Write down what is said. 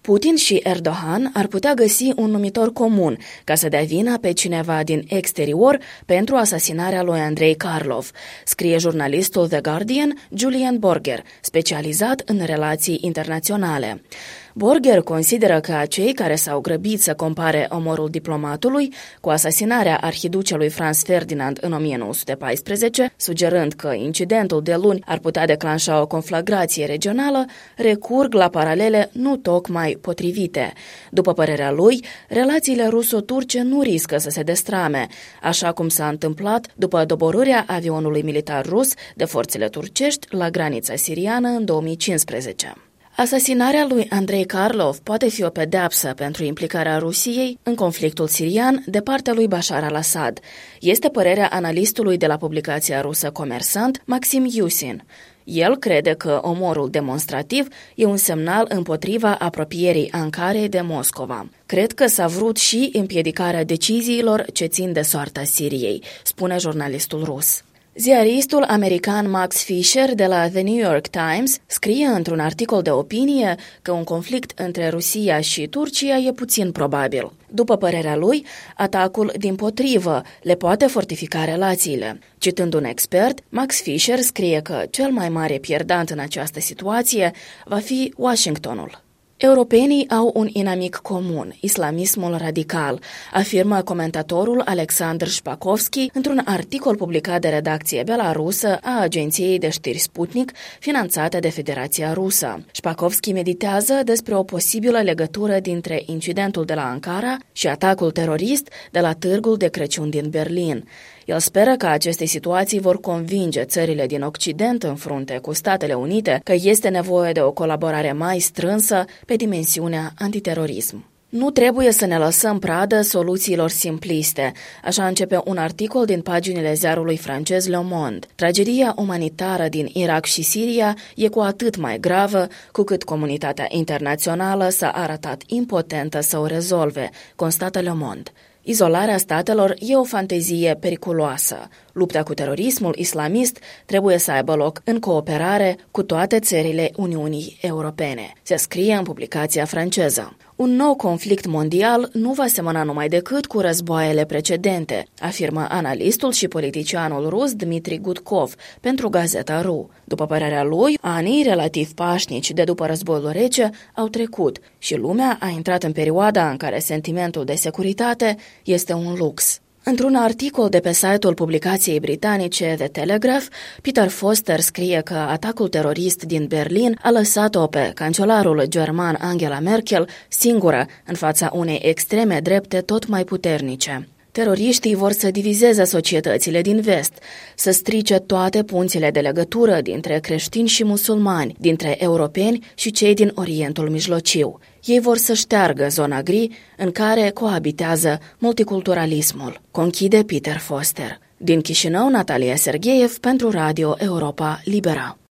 Putin și Erdogan ar putea găsi un numitor comun ca să dea vina pe cineva din exterior pentru asasinarea lui Andrei Karlov, scrie jurnalistul The Guardian Julian Borger, specializat în relații internaționale. Borger consideră că cei care s-au grăbit să compare omorul diplomatului cu asasinarea arhiducelui Franz Ferdinand în 1914, sugerând că incidentul de luni ar putea declanșa o conflagrație regională, recurg la paralele nu tocmai potrivite. După părerea lui, relațiile ruso-turce nu riscă să se destrame, așa cum s-a întâmplat după doborârea avionului militar rus de forțele turcești la granița siriană în 2015. Asasinarea lui Andrei Karlov poate fi o pedeapsă pentru implicarea Rusiei în conflictul sirian de partea lui Bashar al-Assad. Este părerea analistului de la publicația rusă Comersant, Maxim Yusin. El crede că omorul demonstrativ e un semnal împotriva apropierii Ankarei de Moscova. Cred că s-a vrut și împiedicarea deciziilor ce țin de soarta Siriei, spune jurnalistul rus. Ziaristul american Max Fisher de la The New York Times scrie într-un articol de opinie că un conflict între Rusia și Turcia e puțin probabil. După părerea lui, atacul dimpotrivă le poate fortifica relațiile. Citând un expert, Max Fisher scrie că cel mai mare pierdant în această situație va fi Washingtonul. Europenii au un inamic comun, islamismul radical, afirmă comentatorul Alexander Shpakovski într-un articol publicat de redacție belarusă a agenției de știri Sputnik, finanțată de Federația Rusă. Shpakovski meditează despre o posibilă legătură dintre incidentul de la Ankara și atacul terorist de la târgul de Crăciun din Berlin. El speră că aceste situații vor convinge țările din Occident în frunte cu Statele Unite că este nevoie de o colaborare mai strânsă pe dimensiunea antiterorism. Nu trebuie să ne lăsăm pradă soluțiilor simpliste, așa începe un articol din paginile ziarului francez Le Monde. Tragedia umanitară din Irak și Siria e cu atât mai gravă cu cât comunitatea internațională s-a arătat impotentă să o rezolve, constată Le Monde. Izolarea statelor e o fantezie periculoasă. Lupta cu terorismul islamist trebuie să aibă loc în cooperare cu toate țările Uniunii Europene, se scrie în publicația franceză. Un nou conflict mondial nu va semăna numai decât cu războaiele precedente, afirmă analistul și politicianul rus Dmitri Gudkov pentru Gazeta Ru. După părerea lui, anii relativ pașnici de după războiul rece au trecut și lumea a intrat în perioada în care sentimentul de securitate este un lux. Într-un articol de pe site-ul publicației britanice The Telegraph, Peter Foster scrie că atacul terorist din Berlin a lăsat-o pe cancelarul german Angela Merkel singură în fața unei extreme drepte tot mai puternice. Teroriștii vor să divizeze societățile din vest, să strice toate punțile de legătură dintre creștini și musulmani, dintre europeni și cei din Orientul Mijlociu. Ei vor să șteargă zona gri în care coabitează multiculturalismul, conchide Peter Foster. Din Chișinău, Natalia Sergeev pentru Radio Europa Libera.